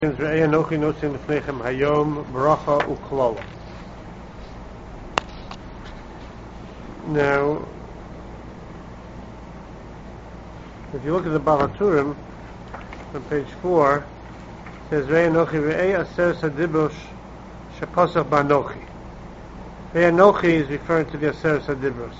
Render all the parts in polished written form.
Now, if you look at the Balaturim on page 4, it says Ve'anochi ve'ei aser sadibros shepasach ba'anochi. Ve'anochi is referring to the aser sadibros.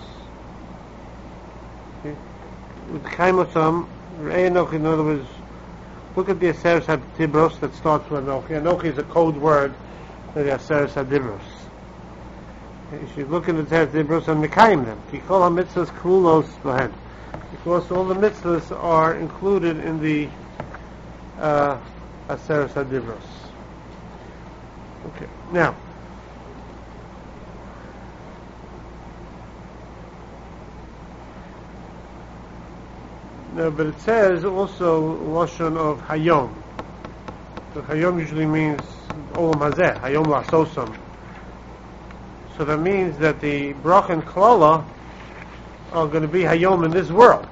Udchaimotam ve'anochi, in other words, look at the Aseres HaDibros that starts with Anochi. Anochi is a code word for the Aseres HaDibros. You should look at the Aseres HaDibros and Mekayim them. Kikol HaMitzvahs Klulos Bahen. Because all the mitzvahs are included in the Aseres HaDibros. Okay, now, no, but it says also Lashon of Hayom. So Hayom usually means Olam Hazeh, Hayom La'asosam. So that means that the Brach and Klala are going to be Hayom in this world.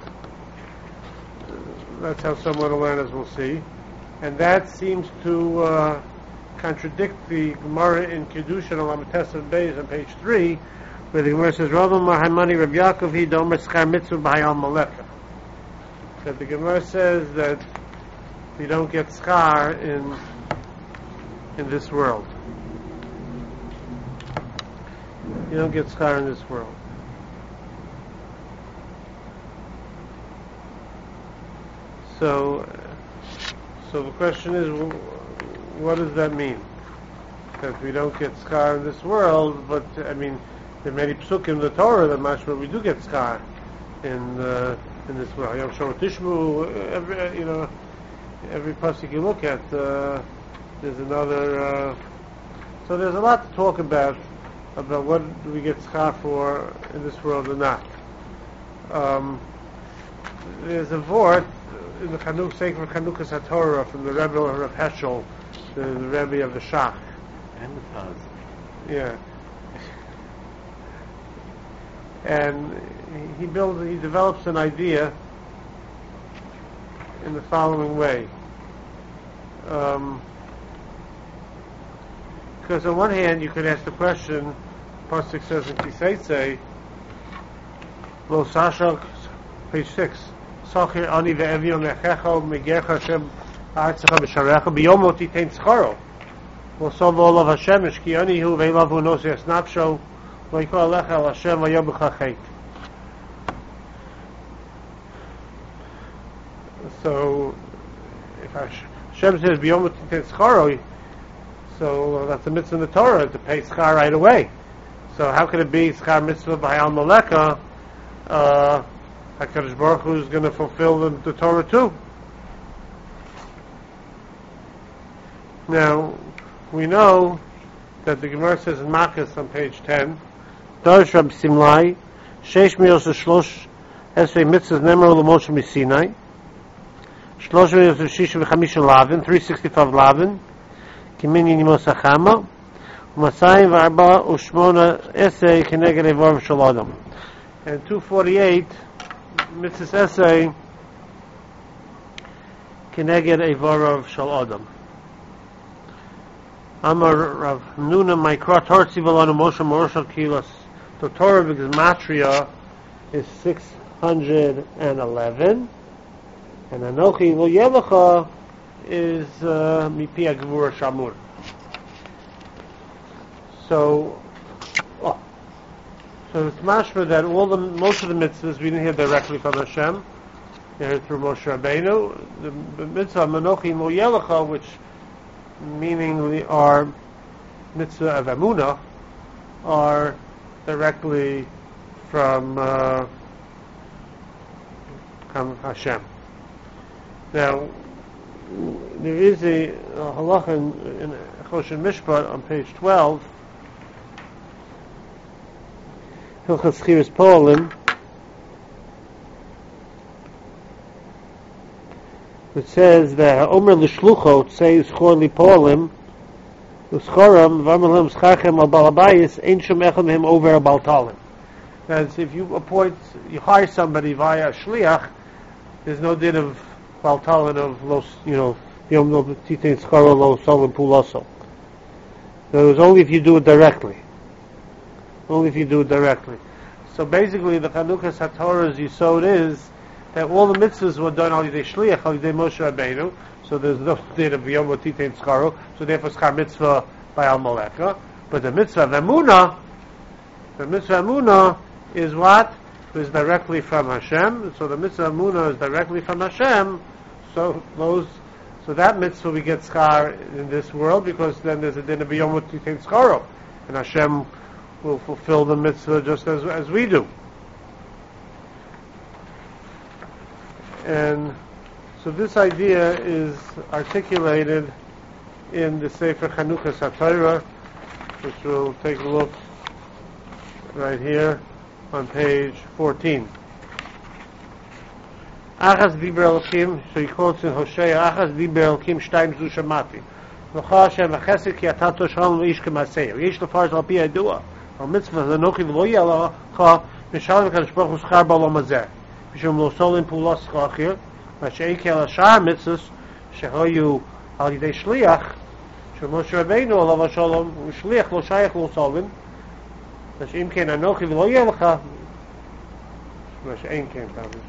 That's how someone will learn, as we'll see. And that seems to contradict the Gemara in Kiddushin Olam Tesad Beis on page 3, where the Gemara says, Rabban Mahamani Rav Yaakov Hi Domer Schar Mitzvah B'Hayom Maleka. That the Gemara says that you don't get schar in this world. You don't get schar in this world. So the question is, what does that mean? That we don't get schar in this world, but I mean, there are many psukim in the Torah that mashma we do get schar in this world. Yom Shor Tishmu, every pasuk you look at, there's another. So there's a lot to talk about what do we get schar for in this world or not. There's a vort in the Sefer Chanukas HaTorah from the Rebbe of Heschel, the Rebbe of the Shach. And the Taz. Yeah. And he develops an idea in the following way. Because on one hand, you could ask the question, Pasuk says in Kiseitze, Lo Sashok, page 6, Sochir ani ve'evion lechecho megercha Hashem ha'artzecha b'sharecha b'yom lo titein tzcharo Lo som v'olav Hashem eshki ani hu ve'elav hu nosi esnapsho Lo yikol alecha al Hashem v'yom b'chachet. So, if Hashem says b'yom lo titein tzcharo, so that's a mitzvah in the Torah to pay schar right away. So how could it be schar mitzvah b'hayal maleka? HaKadosh Baruch Hu is going to fulfill the Torah too. Now, we know that the Gemara says in Makkos on page 10, Darish Rabbi Simlai, Sheish Miyos Shlosh Esrei Mitzvahs Nemar L'Moshe Misinai, Shlosh Miyos Shisha V'Chamisha Lavin, 365 Lavin, Kimini Nimos Achama, Umasayim V'Arba Ushmona Esei Keneged Evorv Shel Adam. And 248, Mitzvahs Esei Keneged Evorv Shel Adam. Amar Rav Nuna Maikra Tortzi V'Lanu Moshe Moroshal Kilos. The Torah V'Gematria is 611, and Anochi Lo Yelecha is Mipi Agvura Shamur. So it's mashma that most of the mitzvahs we didn't hear directly from Hashem. We heard through Moshe Rabbeinu. The mitzvah Anochi Lo Yelecha, which meaning our mitzvah of Emunah, are directly from Hashem. Now, there is a halacha in Choshen Mishpat on page 12, Hilchas Chiras Po'alim, it says that Omer l'shluchot say Uschor li Po'alim Uschoram v'amalem schachem al balabayis ein shom echad mehem over a baltalim. That if you hire somebody via a shliach, there's no din of baltalin of los, Yom Lo Titain Skaro Lo Solin Pulaso. In other words, only if you do it directly. Only if you do it directly. So basically, the Chanukah HaTorah's Yisod is that all the mitzvahs were done al Yidei Shliach, al Yidei Moshe Rabbeinu, so there's no need of Yom Lo Titain Skaro, so therefore Skar Mitzvah by Al Moleka. But the Mitzvah of Emunah, is what? Is directly from Hashem. So the Mitzvah of Emunah is directly from Hashem. So that mitzvah we get Skar in this world, because then there's a din of Yom Lo Titain Skaro, and Hashem will fulfill the mitzvah just as we do. And so this idea is articulated in the Sefer Chanukah HaTorah, which we'll take a look right here on page 14. Achas diber Elokim, so he quotes in Hosea, Achas diber Elokim shtayim zu shamati. V'cha Hashem v'chesed ki atato shalom v'ish k'masei. V'ish lefarz al pi ha'idua. Al mitzvah zanochi v'lo yalacha mishalem kadosh baruch hu schar b'olam hazeh. Mishum lo solin pulos schachir. V'she'ei ke al shar mitzvahs shehoyu al yidei shliach. Moshe Rabbeinu alav hashalom shliach lo shayach lo solin. V'she'im ken anochi v'lo yalacha. V'she'ein ken tavis.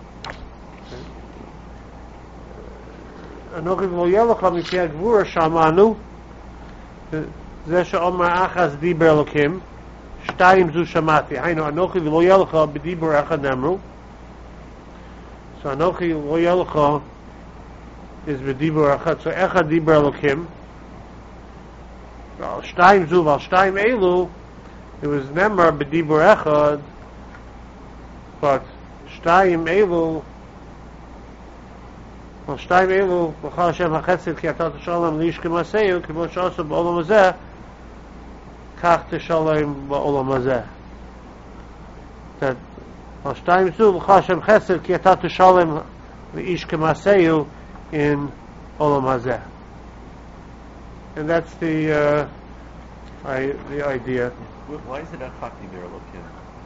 אנוכי ולא יהיה לך מפי הגבורה שמענו זה שאומר אחז דיבר אלוקים שתיים זו שמעתי היינו אנוכי ולא יהיה לך בדיבר אחד נאמרו so אנוכי ולא יהיה לך is בדיבר אחד so אחד דיבר אלוקים ועל שתיים זו ועל שתיים אלו it was נאמר בדיבר אחד but שתיים אלו שתיים אלו, בכל השם החסד כי אתה תשלם לאיש כמעשהו, כמו שעשו בעולם הזה, כך תשלם בעולם הזה. שתיים זו, בכל השם חסד כי אתה תשלם לאיש כמעשהו in עולם הזה. And that's the idea. Why is it Achak Diber Elokim?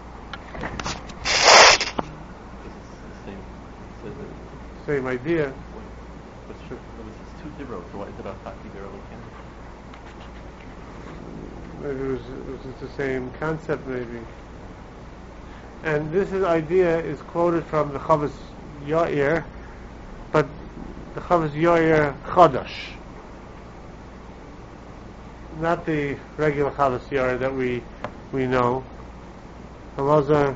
Same idea. It's two Dibros, so why is it Achak Diber Elokim? Maybe it was the same concept, maybe. And this idea is quoted from the Chavos Yair, but the Chavos Yair Chadash, not the regular Chavos Yair that we know. Elazar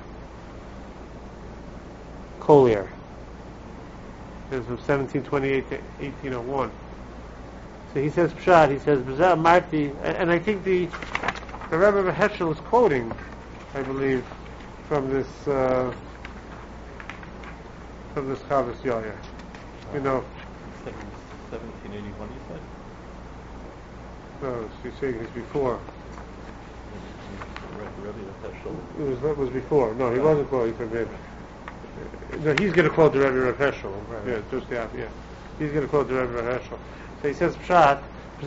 Collier. It was from 1728 to 1801. So he says Pshat, he says B'zeh Marti, and I think the Rebbe Heschel is quoting, I believe, from this Chavos Yair. You know. 1781, you said? No, she's saying it's before. Rebbe Heschel. It was before. No, he wasn't quoting from him. No, he's going to quote the Rebbe Heschel. Right. Yeah, just the yeah. He's going to quote the Rebbe Heschel. So he says Pshat,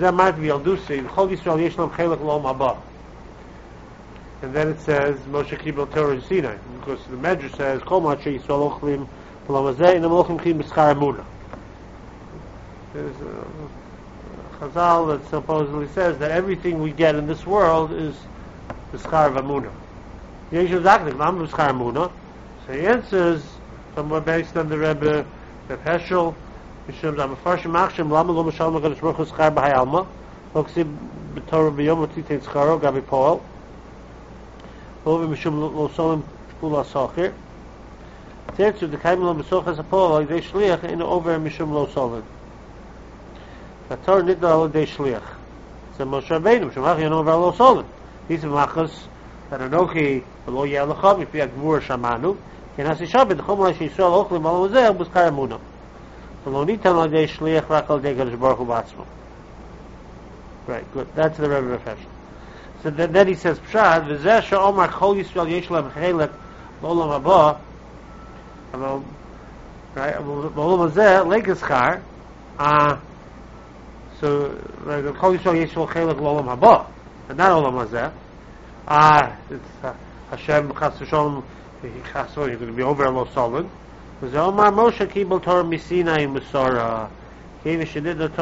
and then it says Moshe Kibel Torah Sinai, because the Medrash says Kol Moshe Yisrael Ochlim V'Lamazeh and Ochlim Chim B'Schar Emunah. There's a Chazal that supposedly says that everything we get in this world is B'Schar Emunah. Yeshiv Zaknik, Lam B'Schar Emunah. So he answers, somewhat based on the Rebbe Heschel, Mishum Zamafarshim Achshem, Lama Lo Mishal Magadosh Baruch Hu Schar B'Hai Alma, Loksib B'Torah B'Yom Otitein Scharo, Gabi Poel, Lovi Mishum Lo Solim Pula Sochir, Tertzu D'Kaim Lo B'Sochas HaPoel, Al Yidei Shliach, In Over Mishum Lo Solim. The Torah Nidda Al Yidei Shliach. So Moshe Rabbeinu, Mishum Hachi In Over Lo Solim. These are Machas, that Anochi, Lo Yelacham, if you have Gvur Shamanu, Ken Hasi Shabbat, the Chumra Yisrael Ochlim Al Mazeh, B'Schar Emunah. Lo nitan al yidei shliach rak al yidei Kadosh Baruch Hu b'atzmo. Right, good. That's the Rebbe Refesh. So then he says Pshat v'zeh she'omar chol Yisrael yesh lehem chelek b'olam haba. Right, b'olam hazeh legeschar. So right, chol Yisrael yesh lehem chelek b'olam haba, and not olam hazeh. It's Hashem chas v'sholom. You're going to be over Lo Solon. Omar Moshe Kibel Torah Misinai Musara. That's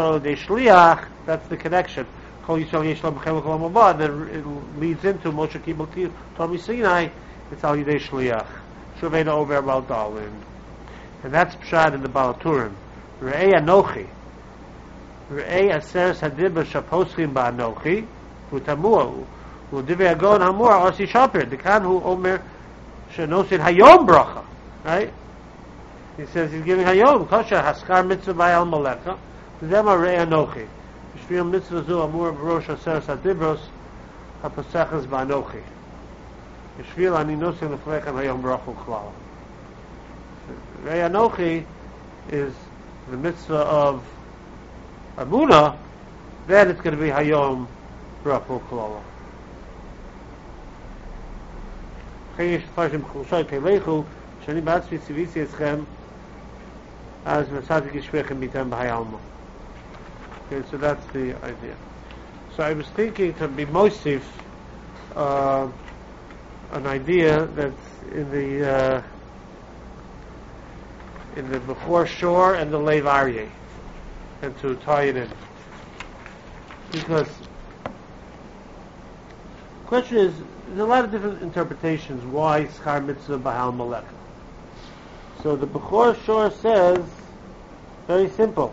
the connection. And then it leads into Moshe Kibel Torah Sinai. It's Al Yidei Shliach. Shuvena Over Bal Dalin. And that's Pshad in the Balaturim. Re'ei Anochi. Re'ei Aseres Hadibah Shaposchim Ba'anochi. Utamuah. Udivei Agon Hamur Osi Shapir. The Kan Hu Omer Shenosin Hayom Bracha. Right? He says he's giving Hayom. Kosher Haskar Mitzvah Ba'al Maleka. Zema Re'ei Anochi. Shviyam Mitzvah Zu Amur Barosh Aseres Hadibros HaPasachas Ba'anochi. Shviyam Ani Nosin Leflechem Hayom Bracha Klal. Re'ei Anochi is the mitzvah of Amunah, then it's going to be Hayom Bracha Klal. Okay, so that's the idea. So I was thinking to be Mosif an idea that's in the Bechor Shor and the Lev Aryeh, and to tie it in. Because the question is, there's a lot of different interpretations why Schar Mitzvah Bahal Maleka. So the Bechor Shor says, very simple.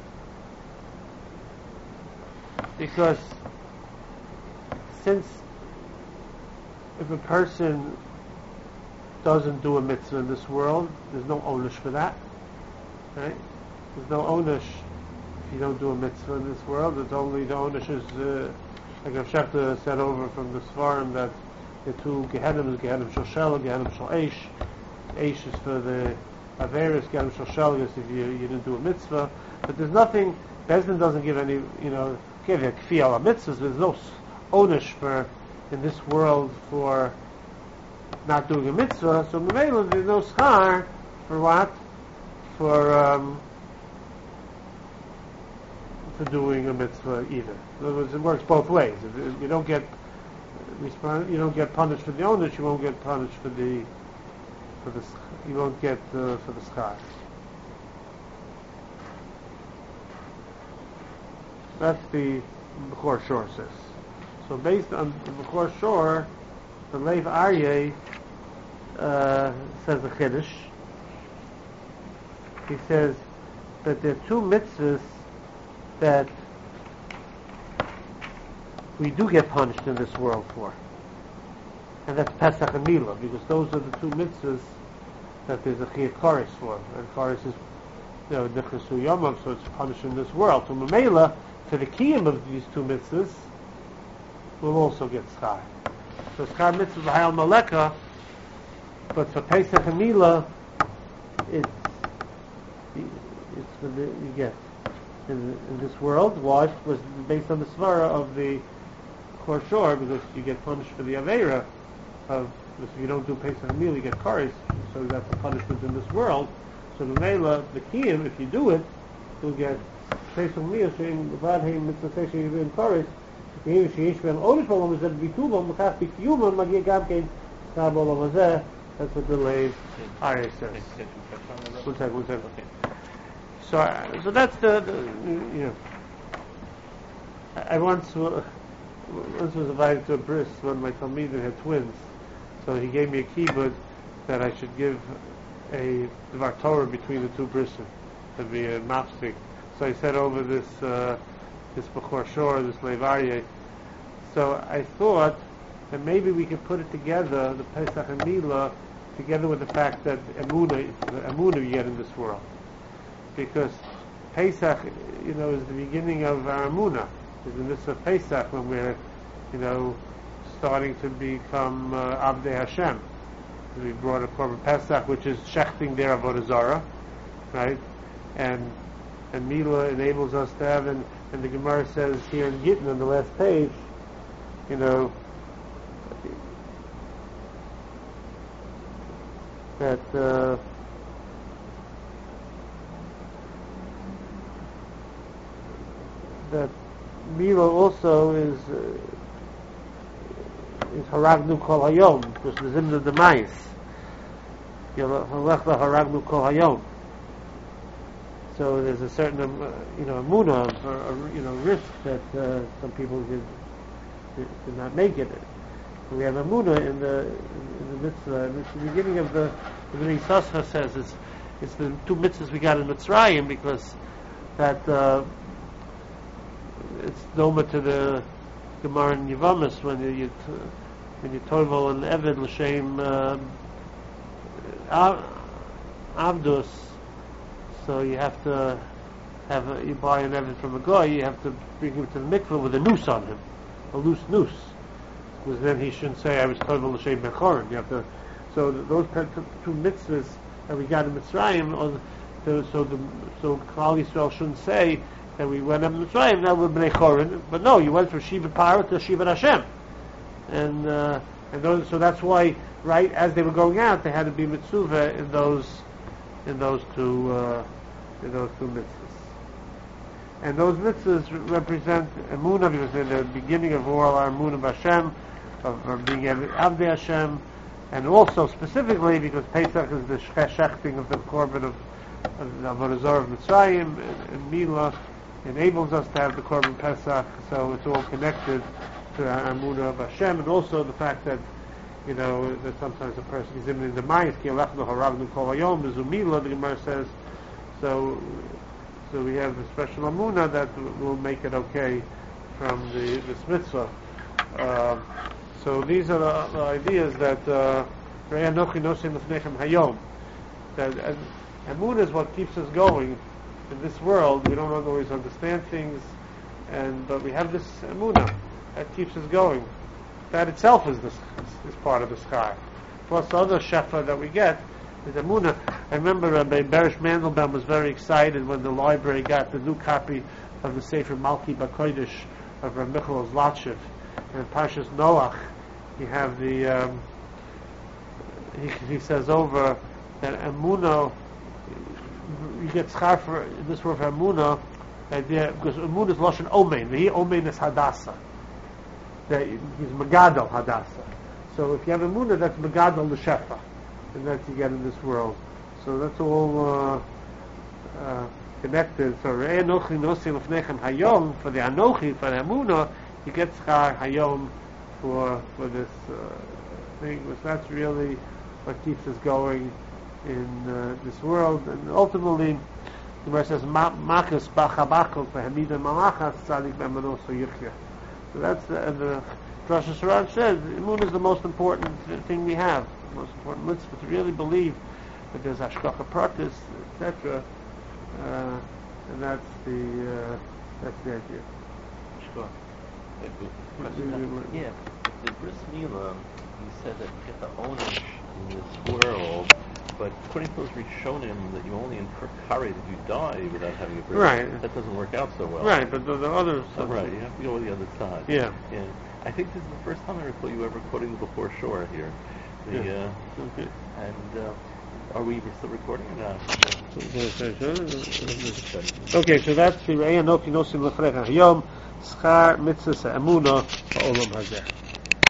Because since if a person doesn't do a mitzvah in this world, there's no onish for that. Right? There's no onish if you don't do a mitzvah in this world. It's only the onish is, like Rav Shechta said over from the Svarim, that the two Gehenim, Gehenim Shel Shel, Gehenim Shel Eish. Eish is for the Averis, Gehenim Shel Shel is if you didn't do a mitzvah. But there's nothing, Bezdin doesn't give any, give a kfi ala mitzvahs. There's no onish for, in this world, for not doing a mitzvah. So Mamela, there's no schar for what? For doing a mitzvah either. In other words, it works both ways. If you don't get punished for the onish, you won't get punished for the you won't get for the schar. That's the Bechor Shor says. So based on the Bechor Shor, the Lev Aryeh says a Chiddush. He says that there are two mitzvahs that we do get punished in this world for. And that's Pesach and Milah, because those are the two mitzvahs that there's a Chiyah Koris for. And Koris is, Nichnasu Yomav, so it's punished in this world. So Mamela, for the kiyum of these two mitzvahs, will also get schar. So schar mitzvah b'hayal maleka, but for Pesach and Milah, it's for the, you get in this world. Why? Was based on the svara of the Korshor, because you get punished for the aveira of, if you don't do Pesach and Milah, you get karis, so that's a punishment in this world. So the Mela, the kiyum, if you do it, you'll get Pesach and Milah, saying Bavad Heim Mitzvah Pesach Yivim Karis, kiyum sheyesh b'hem onish b'olam hazeh b'bitubam mechach b'kiyumam magia gam kein schar b'olam hazeh. That's what the Lev Aryeh says. One second. So that's the I once was invited to a bris when my talmidim had twins. So he gave me a kibbutz that I should give a Dvar Torah between the two brisim. That'd be a mafsik. So I said over this Bechor Shor, this Lev Aryeh. So I thought that maybe we could put it together, the Pesach and Milah, together with the fact that Emunah you get in this world. Because Pesach, is the beginning of our Emunah. Is the mitzvah of Pesach when we're, starting to become Avdei Hashem. We brought a Korban Pesach, which is shechting their Avodah Zarah, right? And Milah enables us to have, and the Gemara says here in Gittin on the last page, that that Milah also is Haragnu Kol Hayom, because the Zimna Demais. Haragnu Kol Hayom. So there's a certain, amuna, or risk that some people did not make it. We have amuna in the mitzvah. It's the beginning of the Yisascha says it's the two mitzvahs we got in Mitzrayim, because that it's doma to the Gemara in Yevamis when you toivel and eved l'shem avdus. So you have to you buy an eved from a guy. You have to bring him to the mikveh with a noose on him, a loose noose, because then he shouldn't say I was toivel l'shem bechorin. You have to. So those two mitzvahs that we got in Mitzrayim, so Klal Yisrael shouldn't say that we went up in Mitzrayim, now we're Bnei Chorin, but no, you went from Shiva Parah to Shiva Hashem, and so that's why, right as they were going out, they had to be mitzvah in those two mitzvahs, and those mitzvahs represent emunah, because they're the beginning of all our emunah b'Hashem, of being Avdei Hashem. And also specifically because Pesach is the shechting of the korban of Avodah Zarah of Mitzrayim, and Mila enables us to have the korban Pesach, so it's all connected to our Amunah of Hashem, and also the fact that that sometimes a person is in the mind, ki alachnu haravnu kol hayom, Mila, the Gemara says, so we have the special Amunah that will make it okay from this mitzvah. So these are the ideas that that Emunah is what keeps us going in this world. We don't always understand things, but we have this Emunah that keeps us going. That itself is part of the sky. Plus the other shefa that we get is Emunah. I remember Rabbi Berish Mandelbaum was very excited when the library got the new copy of the Sefer Malki Bakodesh of Rabbi Michael Zlatchev. And Parshas Noach, you have the he says over that Emunah, you get schar for this word for Emunah, because Emunah is lashon omein. He omein is Hadassah. He's Megadol Hadassah. So if you have Emunah, that's Megadol the Shefa, and that you get in this world. So that's all connected. So Re'eh Anochi Nosi Lefnechem Hayom, for the Anochi, for the Emunah, you get schar Hayom for this thing, because that's really what keeps us going in this world. And ultimately, the Gemara says, "Makas b'chabakol v'hamida malachas tzadik b'manos yichya." So that's the Rosh Hashanah says, Emunah is the most important thing we have, the most important mitzvah, to really believe that there's hashgacha pratis, etc. And that's the idea. Sure. Yeah, the Bris Milah, he said that you get the ownish in this world, but according to those Rishonim, that you only incur kari that you die without having a bris. Right. That doesn't work out so well. Right, but the other stuff. Right, you have to go to the other side. Yeah. I think this is the first time I recall you ever quoting the Before Shore here. Okay. And are we still recording or not? Okay, so that's the Re'eh Anochi Nosim Lefnechem Hayom, Schar Mitzvah Emunah Ha'olam Hazeh.